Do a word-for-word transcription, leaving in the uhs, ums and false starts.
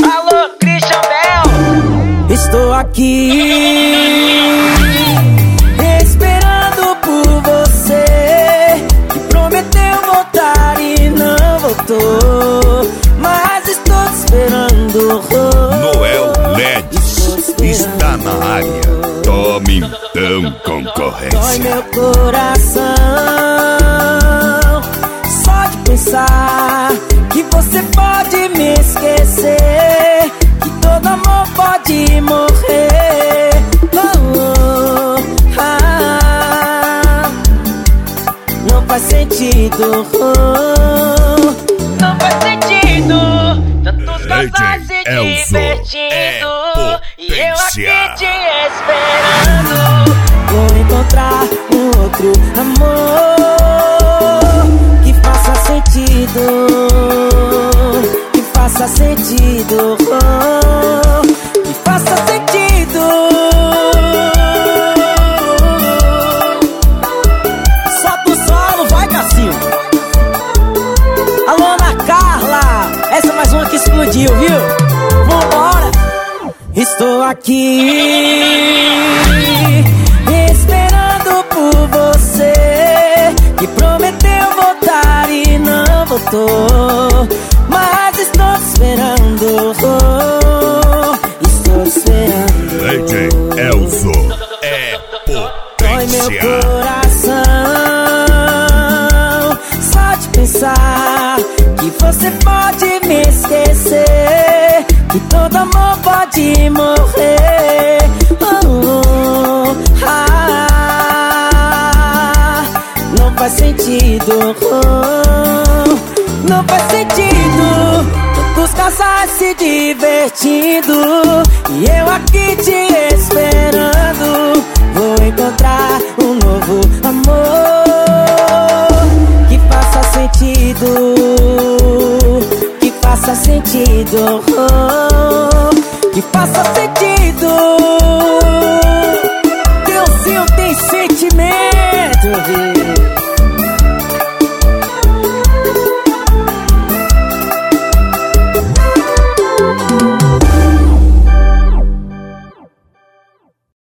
Alô, Christian Bell. Estou aqui esperando por você, que prometeu voltar e não voltou, mas estou te esperando. Noel Ledes está na área. Tome então concorrência. Dói meu coração só de pensar que você pode me esquecer, que todo amor pode morrer. Oh, oh, ah, não faz sentido. Oh, não faz sentido. Tantos casais se divertindo e eu aqui te esperando. Vou encontrar um outro amor que faça sentido, que faça sentido, oh, que faça sentido. Solta o solo, vai, Cassinho. Alô, Ana Carla, essa é mais uma que explodiu, viu? Vambora! Estou aqui esperando por você, que prometeu voltar e não voltou, mas estou te esperando. Oh, estou te esperando. D J Elzo é Dói meu potência. coração só de pensar que você pode me esquecer, que todo amor pode morrer. Oh, oh, ah, não faz sentido. Oh, não faz sentido. Tantos casais se divertindo e eu aqui te esperando. Vou encontrar um novo amor que faça sentido, que faça sentido, oh, que faça sentido.